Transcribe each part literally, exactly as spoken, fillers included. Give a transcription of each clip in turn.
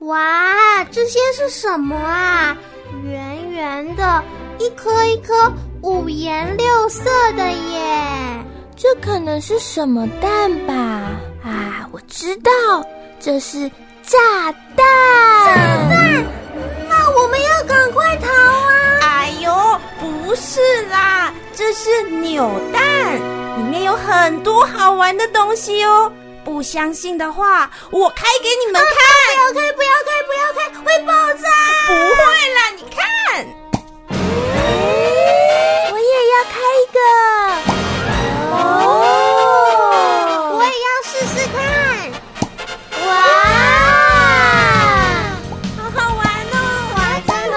哇，这些是什么啊？圆圆的，一颗一颗五颜六色的耶！ 这可能是什么蛋吧？啊，我知道，这是炸弹！ 炸弹？那我们要赶快逃啊！ 哎呦，不是啦，这是扭蛋，里面有很多好玩的东西哦。不相信的话，我开给你们看。 啊、不要开，不要开，不要开，会爆炸！ 不会啦，你看。 我也要开一个。 哦，我也要试试看。哇， 好好玩哦！ 哇，真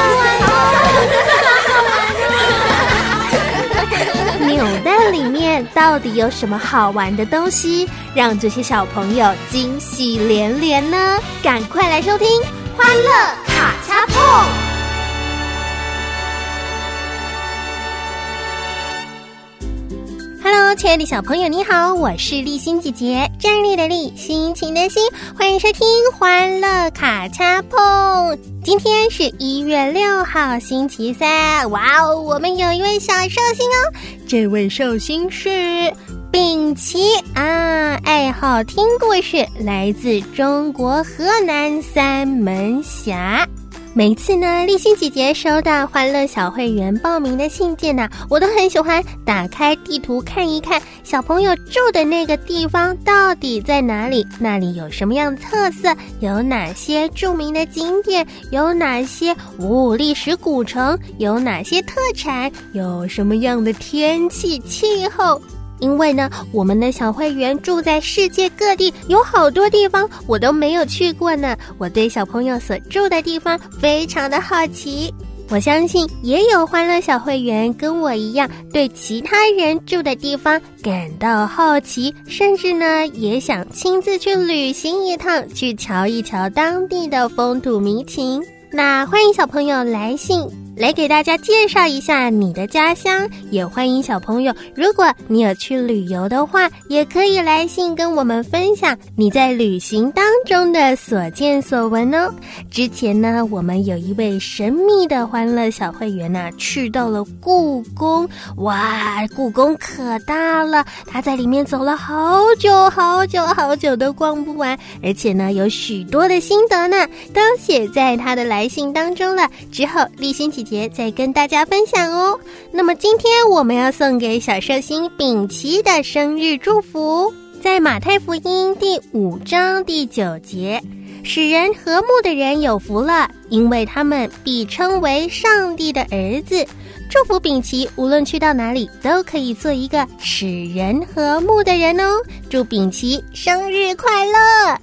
的好好玩哦！ 扭蛋里面到底有什么好玩的东西，让这些小朋友惊喜连连呢？赶快来收听《欢乐卡恰碰》。Hello， 亲爱的小朋友，你好，我是立新姐姐，站立的立，心情的心，欢迎收听《欢乐卡恰碰》。今天是一月六号，星期三。哇哦，我们有一位小寿星哦，这位寿星是秉琦啊，爱好听故事，来自中国河南三门峡。每次呢，立新姐姐收到欢乐小会员报名的信件呢，我都很喜欢打开地图看一看小朋友住的那个地方到底在哪里，那里有什么样的特色，有哪些著名的景点，有哪些哦历史古城，有哪些特产，有什么样的天气气候。因为呢，我们的小会员住在世界各地，有好多地方我都没有去过呢。我对小朋友所住的地方非常的好奇。我相信也有欢乐小会员跟我一样，对其他人住的地方感到好奇，甚至呢也想亲自去旅行一趟，去瞧一瞧当地的风土民情。那欢迎小朋友来信来给大家介绍一下你的家乡，也欢迎小朋友，如果你有去旅游的话，也可以来信跟我们分享你在旅行当中的所见所闻哦。之前呢，我们有一位神秘的欢乐小会员啊，去到了故宫，哇，故宫可大了，他在里面走了好久好久好久都逛不完，而且呢，有许多的心得呢，都写在他的来信当中了。之后立新姐姐再跟大家分享哦。那么今天我们要送给小寿星秉琦的生日祝福，在马太福音第五章第九节，使人和睦的人有福了，因为他们必称为上帝的儿子。祝福秉琦无论去到哪里都可以做一个使人和睦的人哦。祝秉琦生日快乐。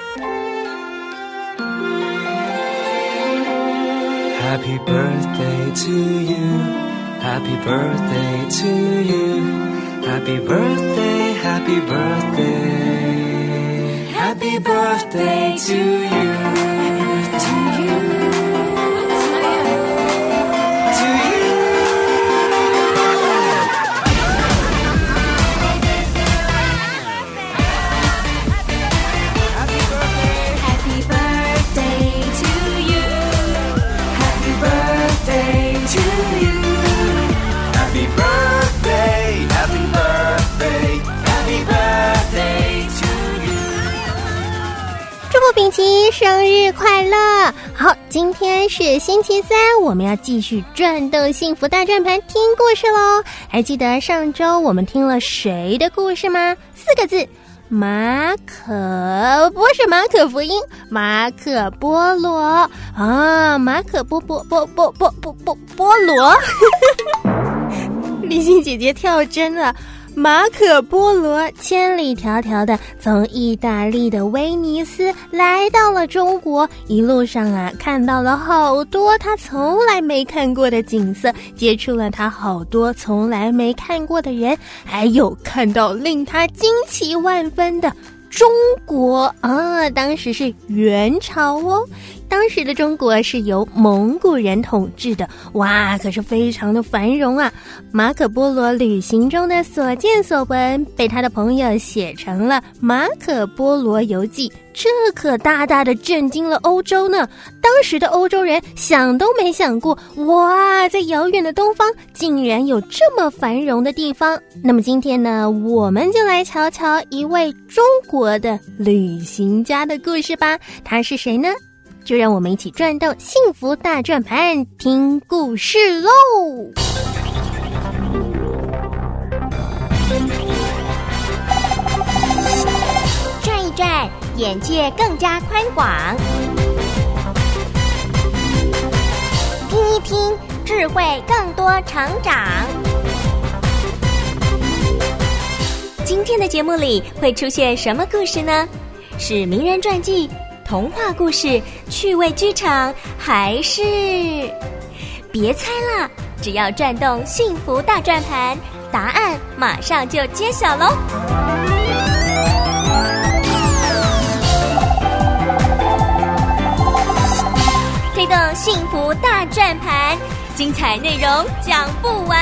Happy birthday to you, happy birthday to you, happy birthday, happy birthday, happy birthday to you, to you, to you. Happy birthday, happy birthday to you, happy birthday to you, happy birthday, happy birthday, happy birthday to you. 祝福秉琦生日快乐！好，今天是星期三，我们要继续转动幸福大转盘听故事咯。还记得上周我们听了谁的故事吗？四个字，马可，不是马可福音，马可波罗啊，马可波波波波波波波波罗。立新姐姐跳针了。马可波罗千里迢迢的从意大利的威尼斯来到了中国，一路上啊看到了好多他从来没看过的景色，接触了他好多从来没看过的人，还有看到令他惊奇万分的中国啊，当时是元朝哦。 当时的中国是由蒙古人统治的，哇，可是非常的繁荣啊。马可波罗旅行中的所见所闻被他的朋友写成了《马可波罗游记》，这可大大的震惊了欧洲呢。当时的欧洲人想都没想过，哇，在遥远的东方竟然有这么繁荣的地方。那么今天呢，我们就来瞧瞧一位中国的旅行家的故事吧。他是谁呢？就让我们一起转动幸福大转盘，听故事喽！ 转一转，眼界更加宽广；听一听，智慧更多成长。今天的节目里会出现什么故事呢？是名人传记、童话故事、趣味剧场，还是……别猜了，只要转动幸福大转盘，答案马上就揭晓喽！推动幸福大转盘，精彩内容讲不完。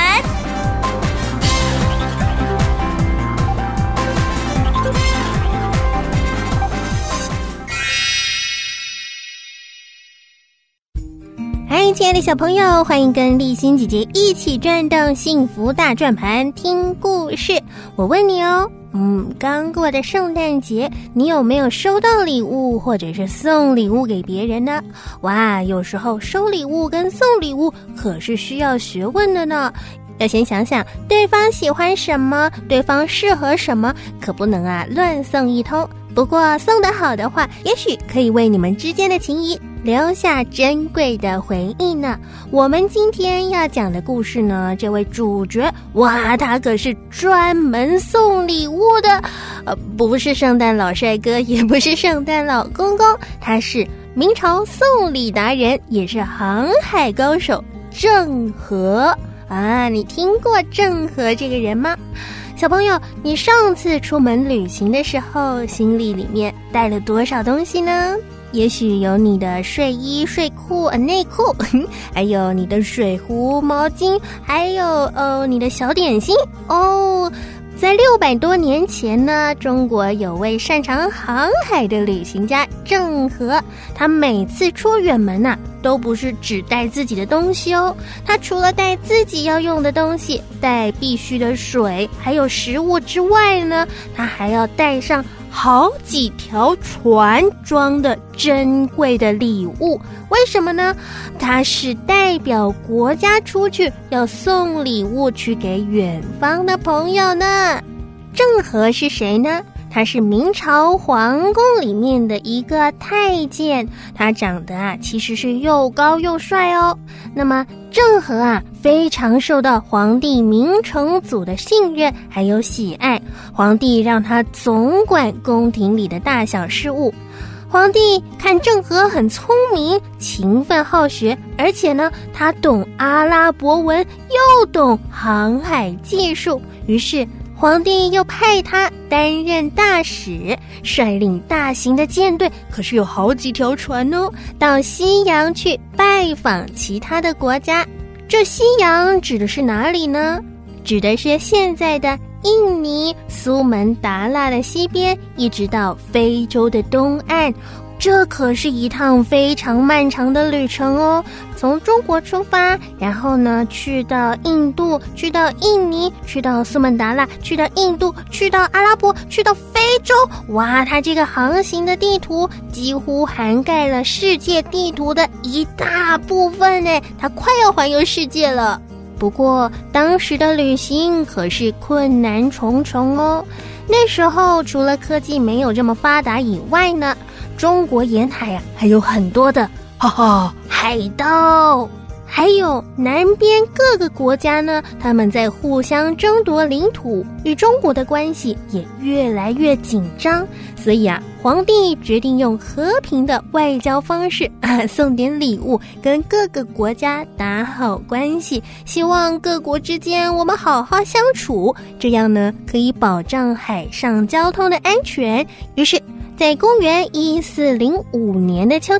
嗨，亲爱的小朋友，欢迎跟丽欣姐姐一起转动幸福大转盘，听故事。我问你哦，嗯，刚过的圣诞节，你有没有收到礼物，或者是送礼物给别人呢？哇，有时候收礼物跟送礼物可是需要学问的呢。要先想想对方喜欢什么，对方适合什么，可不能啊乱送一通。不过送得好的话，也许可以为你们之间的情谊留下珍贵的回忆呢。我们今天要讲的故事呢，这位主角，哇，他可是专门送礼物的，呃，不是圣诞老帅哥，也不是圣诞老公公，他是明朝送礼达人，也是航海高手郑和啊。你听过郑和这个人吗？小朋友，你上次出门旅行的时候，行李里面带了多少东西呢？也许有你的睡衣、睡裤、呃内裤，还有你的水壶、毛巾，还有呃你的小点心哦。在六百多年前呢，中国有位擅长航海的旅行家郑和，他每次出远门啊，都不是只带自己的东西哦，他除了带自己要用的东西，带必须的水还有食物之外呢，他还要带上好几条船装的珍贵的礼物。为什么呢？他是代表国家出去，要送礼物去给远方的朋友呢。郑和是谁呢？他是明朝皇宫里面的一个太监，他长得啊其实是又高又帅哦。那么郑和啊非常受到皇帝明成祖的信任还有喜爱，皇帝让他总管宫廷里的大小事务。皇帝看郑和很聪明、勤奋好学，而且呢他懂阿拉伯文又懂航海技术，于是皇帝又派他担任大使，率领大型的舰队，可是有好几条船哦，到西洋去拜访其他的国家。这西洋指的是哪里呢？指的是现在的印尼苏门答腊的西边，一直到非洲的东岸。这可是一趟非常漫长的旅程哦，从中国出发，然后呢去到印度，去到印尼，去到苏门答腊，去到印度，去到阿拉伯，去到非洲。哇，它这个航行的地图几乎涵盖了世界地图的一大部分呢，它快要环游世界了。不过当时的旅行可是困难重重哦。那时候除了科技没有这么发达以外呢，中国沿海啊还有很多的哈哈海盗，还有南边各个国家呢，他们在互相争夺领土，与中国的关系也越来越紧张。所以啊，皇帝决定用和平的外交方式啊，送点礼物，跟各个国家打好关系，希望各国之间我们好好相处，这样呢可以保障海上交通的安全。于是在公元一四零五年的秋天，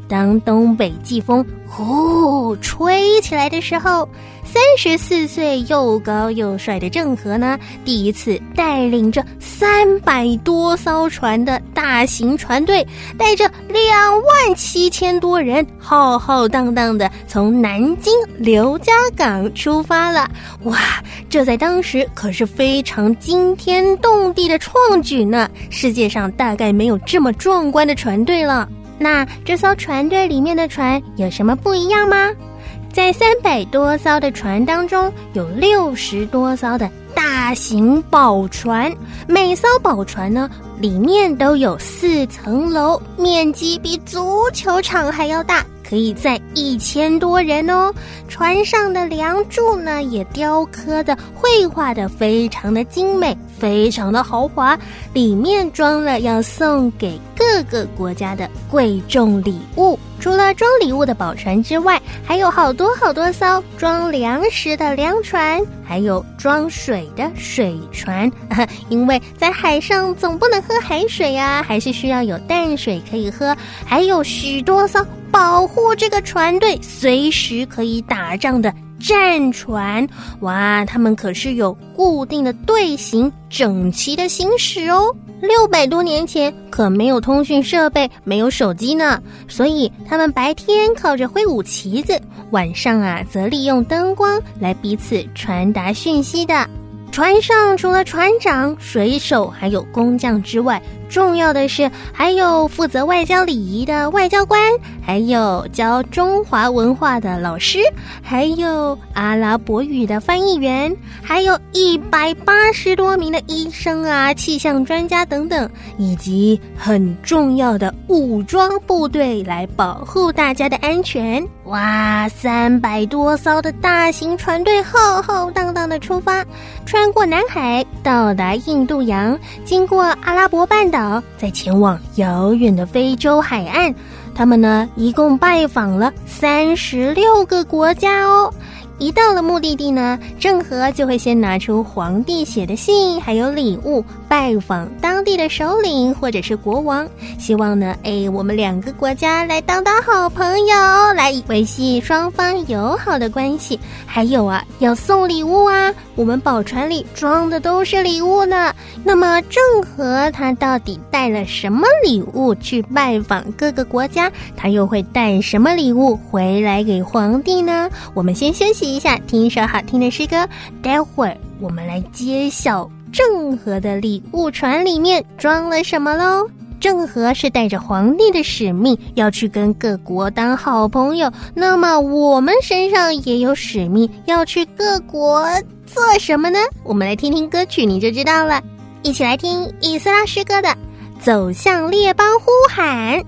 当东北季风呼吹起来的时候，三十四岁又高又帅的郑和呢，第一次带领着三百多艘船的大型船队，带着两万七千多人，浩浩荡荡的从南京刘家港出发了。哇，这在当时可是非常惊天动地的创举呢！世界上大概没有这么壮观的船队了。那这艘船队里面的船有什么不一样吗？在三百多艘的船当中，有六十多艘的大型宝船，每艘宝船呢，里面都有四层楼，面积比足球场还要大，可以载一千多人哦。船上的梁柱呢，也雕刻的绘画的非常的精美，非常的豪华，里面装了要送给各个国家的贵重礼物。除了装礼物的宝船之外，还有好多好多艘装粮食的粮船，还有装水的水船。因为在海上总不能喝海水啊，还是需要有淡水可以喝。还有许多艘保护这个船队随时可以打仗的战船。哇，他们可是有固定的队形，整齐的行驶哦。六百多年前可没有通讯设备，没有手机呢，所以他们白天靠着挥舞旗子，晚上啊则利用灯光来彼此传达讯息的。船上除了船长、水手还有工匠之外，重要的是还有负责外交礼仪的外交官，还有教中华文化的老师，还有阿拉伯语的翻译员，还有一百八十多名的医生啊、气象专家等等，以及很重要的武装部队来保护大家的安全。哇，三百多艘的大型船队浩浩荡荡的出发，穿过南海，到达印度洋，经过阿拉伯半岛，再前往遥远的非洲海岸。他们呢，一共拜访了三十六个国家哦。一到了目的地呢，郑和就会先拿出皇帝写的信还有礼物，拜访当地的首领或者是国王，希望呢哎，我们两个国家来当当好朋友，来维系双方友好的关系。还有啊，要送礼物啊，我们宝船里装的都是礼物呢。那么郑和他到底带了什么礼物去拜访各个国家，他又会带什么礼物回来给皇帝呢？我们先休息一下，听一首好听的诗歌，待会儿我们来揭晓郑和的礼物船里面装了什么咯。郑和是带着皇帝的使命要去跟各国当好朋友，那么我们身上也有使命要去各国做什么呢？我们来听听歌曲你就知道了。一起来听以斯拉诗歌的《走向列邦呼喊》。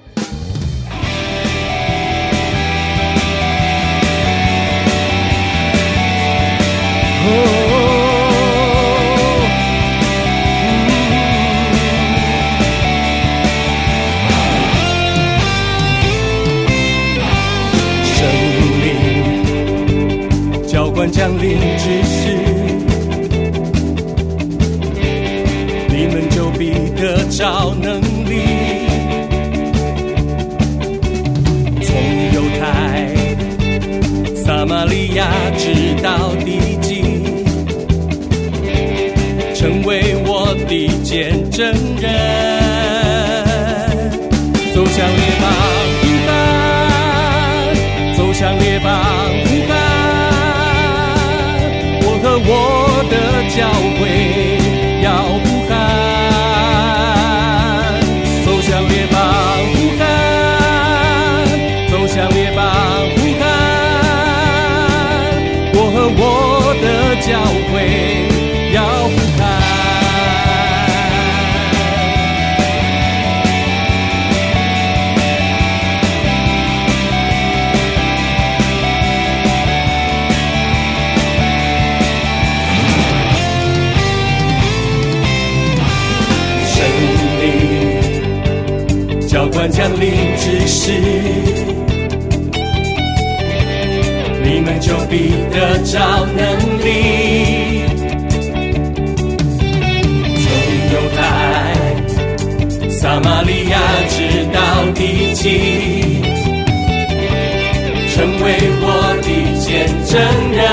教官将领指示，你们就必得着能力。从犹太、撒玛利亚直到地极，成为我的见证人。走向列邦呼喊，走向列邦呼喊，和我的教会要呼喊，走向列邦呼喊，走向列邦呼喊，我和我的教会要呼喊。教官将领指示，你们就必得着能力。从犹太、撒玛利亚直到地极， 成为我的见证人。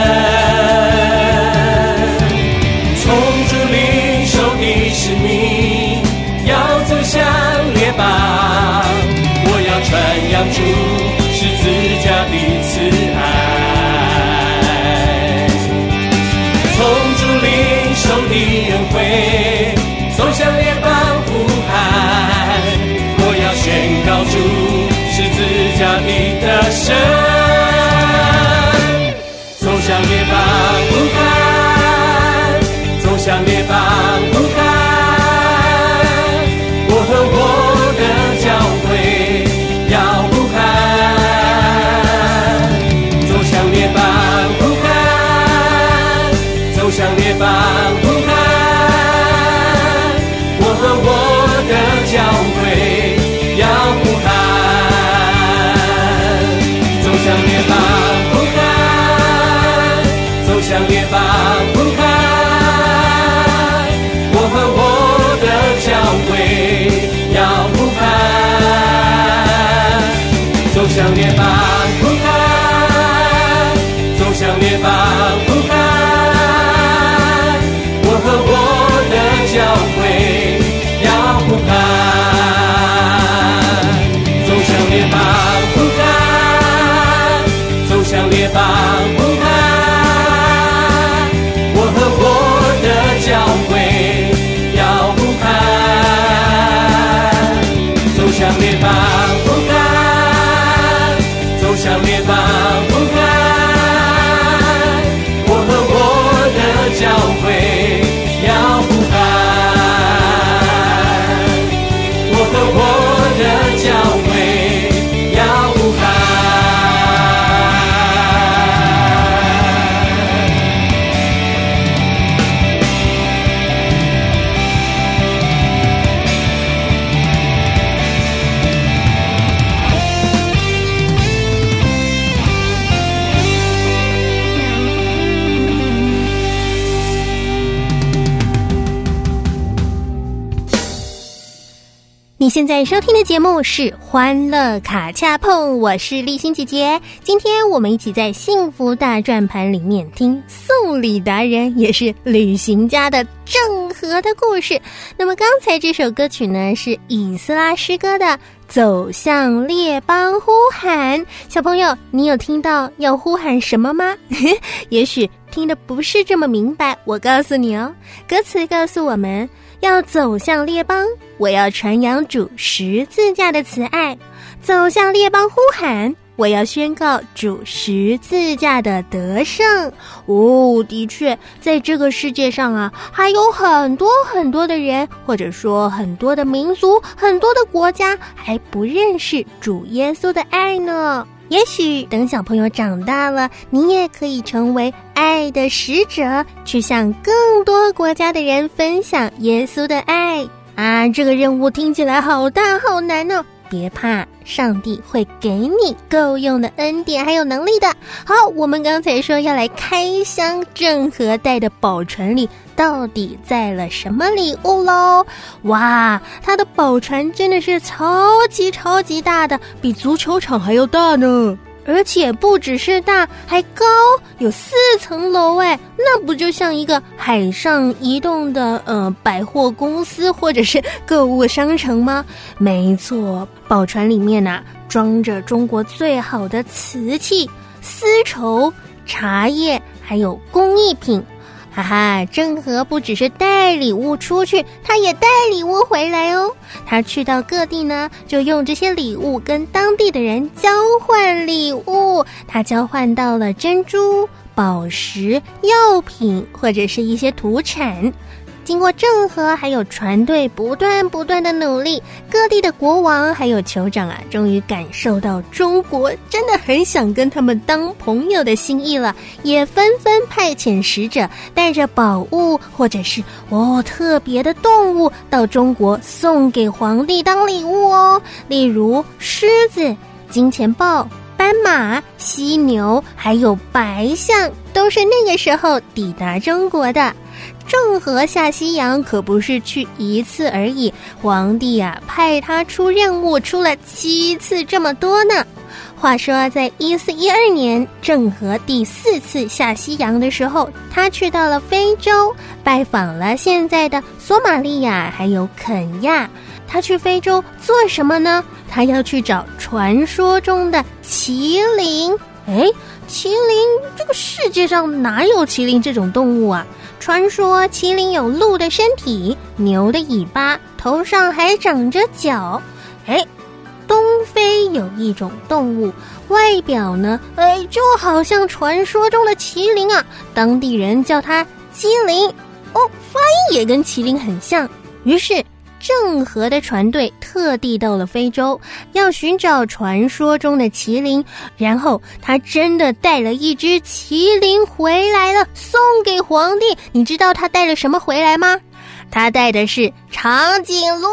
从主领受的使命，要走向列邦，我要传扬主十字架的慈爱。从主领受的恩惠，走向列邦呼喊，我要宣告主十字架的得胜。走向列邦呼喊，走向列邦呼喊，我和我的教会要呼喊。走向列邦呼喊，走向列邦呼喊，我和我的教会要呼喊。走向列邦呼喊，走向列邦呼喊，我和我的教会要呼喊。走向列邦呼喊，走向列邦呼喊，我和我的教会要呼喊。走向列邦呼喊，走向列邦呼喊，我和我的教会要呼喊。走向列邦呼喊，走向列邦呼喊，我和我的教会要呼喊。我和我的教会要呼喊。 你现在收听的节目是欢乐卡恰碰，我是立新姐姐。今天我们一起在幸福大转盘里面听送礼达人也是旅行家的郑和的故事。那么刚才这首歌曲呢，是以斯拉诗歌的走向列邦呼喊。小朋友，你有听到要呼喊什么吗？也许听得不是这么明白，我告诉你哦，歌词告诉我们要走向列邦，我要传扬主十字架的慈爱。走向列邦呼喊，我要宣告主十字架的得胜。哦，的确，在这个世界上啊，还有很多很多的人，或者说很多的民族，很多的国家还不认识主耶稣的爱呢。也许等小朋友长大了，你也可以成为爱的使者，去向更多国家的人分享耶稣的爱啊！这个任务听起来好大好难哦，别怕，上帝会给你够用的恩典还有能力的。好，我们刚才说要来开箱郑和带的宝船里到底载了什么礼物咯？哇，他的宝船真的是超级超级大的，比足球场还要大呢。而且不只是大，还高，有四层楼哎，那不就像一个海上移动的呃百货公司或者是购物商城吗？没错，宝船里面啊装着中国最好的瓷器、丝绸、茶叶，还有工艺品。哈哈，郑和不只是带礼物出去，他也带礼物回来哦。他去到各地呢，就用这些礼物跟当地的人交换礼物。他交换到了珍珠、宝石、药品或者是一些土产。经过郑和还有船队不断不断的努力，各地的国王还有酋长啊，终于感受到中国真的很想跟他们当朋友的心意了，也纷纷派遣使者带着宝物或者是哦特别的动物到中国送给皇帝当礼物哦，例如狮子、金钱豹、斑马、犀牛还有白象，都是那个时候抵达中国的。郑和下西洋可不是去一次而已，皇帝啊派他出任务出了七次这么多呢。 话说，在一四一二年，郑和第四次下西洋的时候，他去到了非洲，拜访了现在的索马利亚还有肯亚。他去非洲做什么呢？他要去找传说中的麒麟。诶，麒麟，这个世界上哪有麒麟这种动物啊？传说麒麟有鹿的身体，牛的尾巴，头上还长着角。诶，东非有一种动物，外表呢，哎，就好像传说中的麒麟啊，当地人叫它鸡灵。哦，发音也跟麒麟很像。于是郑和的船队特地到了非洲，要寻找传说中的麒麟，然后他真的带了一只麒麟回来了，送给皇帝。你知道他带了什么回来吗？他带的是长颈鹿。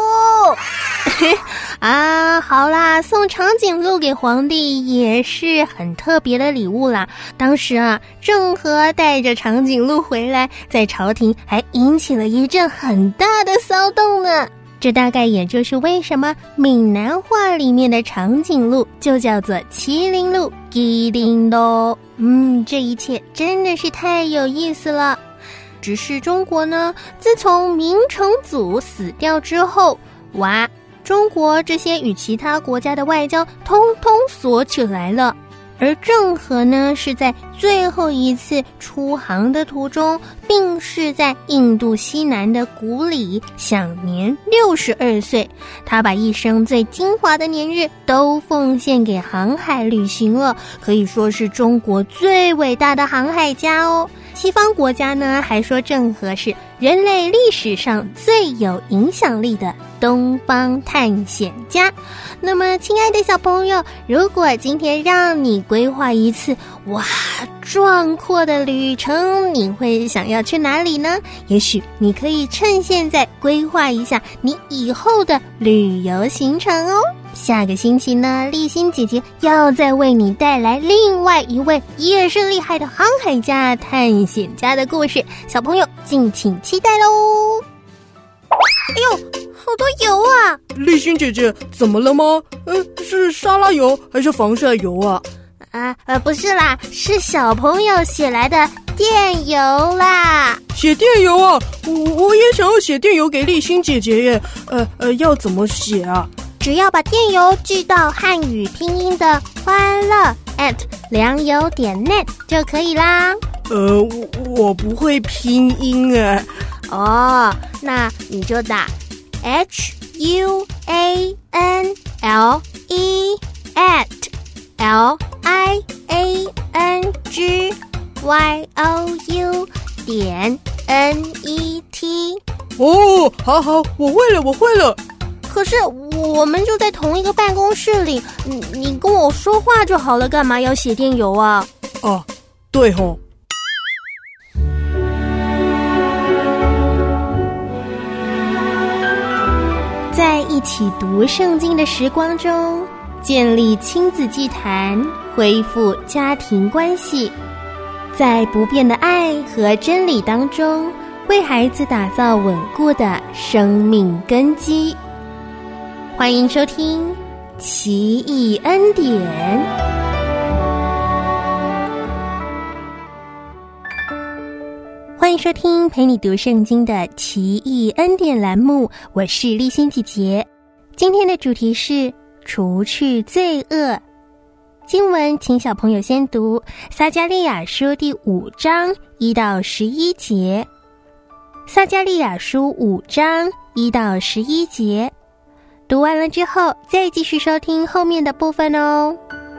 啊，好啦，送长颈鹿给皇帝也是很特别的礼物啦。当时啊，郑和带着长颈鹿回来，在朝廷还引起了一阵很大的骚动呢。这大概也就是为什么闽南话里面的长颈鹿就叫做麒麟鹿、麒麟鹿。嗯，这一切真的是太有意思了。只是中国呢，自从明成祖死掉之后，哇，中国这些与其他国家的外交通通锁起来了。而郑和呢，是在最后一次出航的途中病逝在印度西南的古里，享年六十二岁。他把一生最精华的年日都奉献给航海旅行了，可以说是中国最伟大的航海家哦。西方国家呢，还说郑和是人类历史上最有影响力的东方探险家。那么亲爱的小朋友，如果今天让你规划一次哇壮阔的旅程，你会想要去哪里呢？也许你可以趁现在规划一下你以后的旅游行程哦。下个星期呢，立新姐姐要再为你带来另外一位也是厉害的航海家、探险家的故事，小朋友敬请期待喽。 哎呦，好多油啊！ 立新姐姐，怎么了吗？呃，是沙拉油还是防晒油啊？ 啊呃，不是啦，是小朋友写来的电邮啦。 写电邮啊？我我也想要写电邮给立新姐姐耶。呃呃，要怎么写啊？ 只要把电邮寄到汉语拼音的欢乐 at 良友点 net 就可以啦。 呃，我我不会拼音哎。 哦，那你就打 H U A N L E at L I A N G Y O U 点 N E T。 哦，好好，我会了，我会了。 可是我们就在同一个办公室里，你你跟我说话就好了，干嘛要写电邮啊？ 哦，对吼。 在一起读圣经的时光中，建立亲子祭坛，恢复家庭关系，在不变的爱和真理当中，为孩子打造稳固的生命根基。欢迎收听《奇异恩典》。欢迎收听陪你读圣经的奇异恩典栏目，我是立新姐姐。今天的主题是除去罪恶。经文请小朋友先读撒迦利亚书第五章一到十一节。撒迦利亚书五章一到十一节，读完了之后再继续收听后面的部分哦。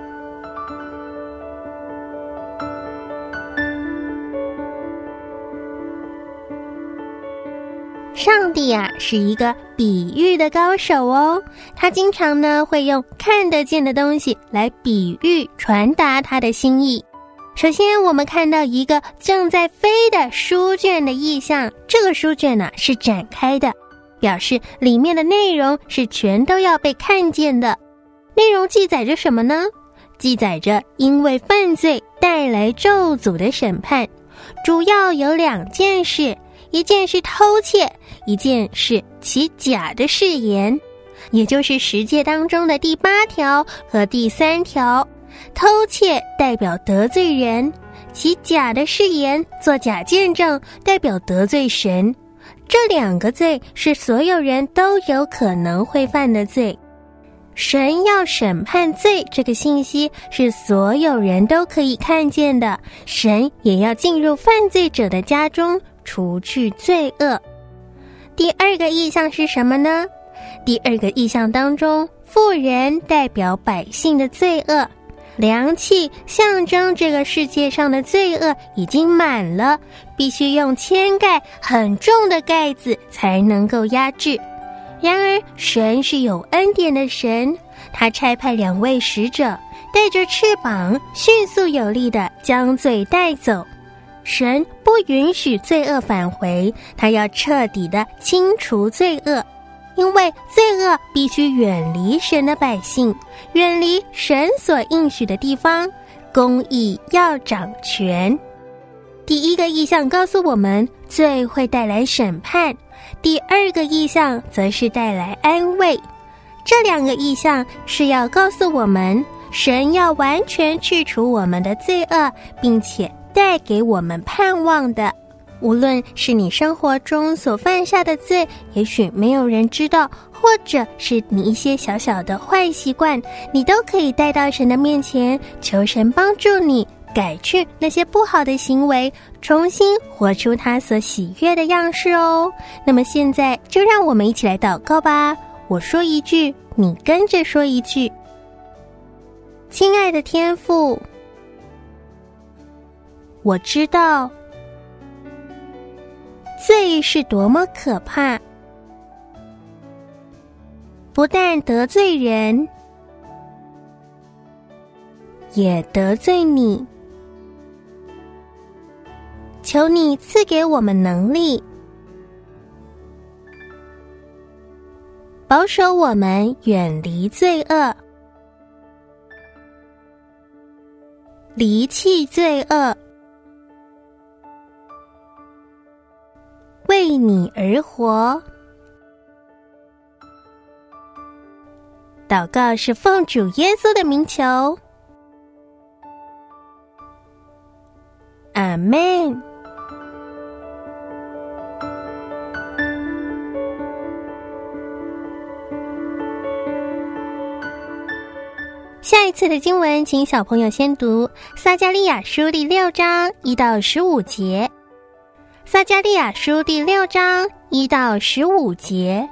上帝啊，是一个比喻的高手哦，他经常呢会用看得见的东西来比喻传达他的心意。首先我们看到一个正在飞的书卷的意象，这个书卷呢是展开的，表示里面的内容是全都要被看见的。内容记载着什么呢？记载着因为犯罪带来咒诅的审判，主要有两件事，一件是偷窃，一件是起假的誓言，也就是十诫当中的第八条和第三条。 偷窃代表得罪人，起假的誓言做假见证代表得罪神。这两个罪是所有人都有可能会犯的罪。神要审判罪这个信息是所有人都可以看见的，神也要进入犯罪者的家中除去罪恶。第二个意象是什么呢？第二个意象当中，妇人代表百姓的罪恶，量器象征这个世界上的罪恶已经满了，必须用铅盖很重的盖子才能够压制。然而神是有恩典的神，他差派两位使者带着翅膀迅速有力地将罪带走。神不允许罪恶返回，他要彻底地清除罪恶，因为罪恶必须远离神的百姓，远离神所应许的地方，公义要掌权。第一个意象告诉我们罪会带来审判，第二个意象则是带来安慰。这两个意象是要告诉我们，神要完全去除我们的罪恶，并且带给我们盼望的。无论是你生活中所犯下的罪，也许没有人知道，或者是你一些小小的坏习惯，你都可以带到神的面前，求神帮助你改去那些不好的行为，重新活出他所喜悦的样式哦。那么现在就让我们一起来祷告吧。我说一句，你跟着说一句。亲爱的天父，我知道罪是多么可怕，不但得罪人，也得罪你。求你赐给我们能力，保守我们远离罪恶，离弃罪恶，为你而活。祷告是奉主耶稣的名求，阿们。下一次的经文，请小朋友先读撒迦利亚书第六章一到十五节。撒迦利亚书第六章一到十五节。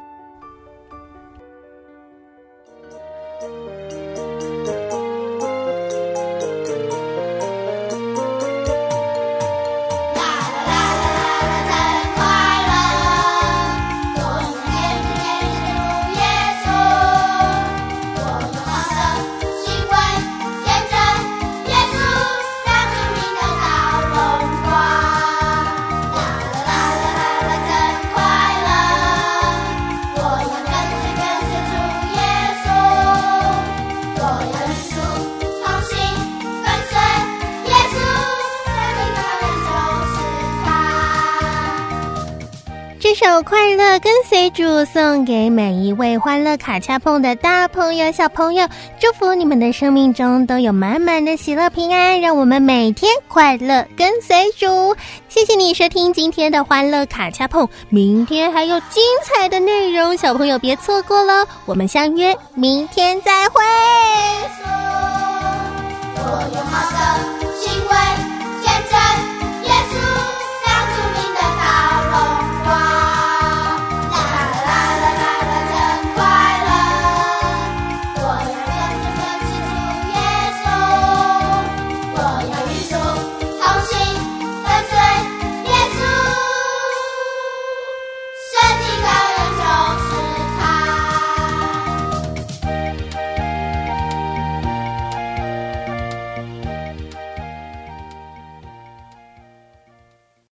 这首快乐跟随主送给每一位欢乐卡恰碰的大朋友小朋友，祝福你们的生命中都有满满的喜乐平安，让我们每天快乐跟随主。谢谢你收听今天的欢乐卡恰碰，明天还有精彩的内容，小朋友别错过了，我们相约明天再会。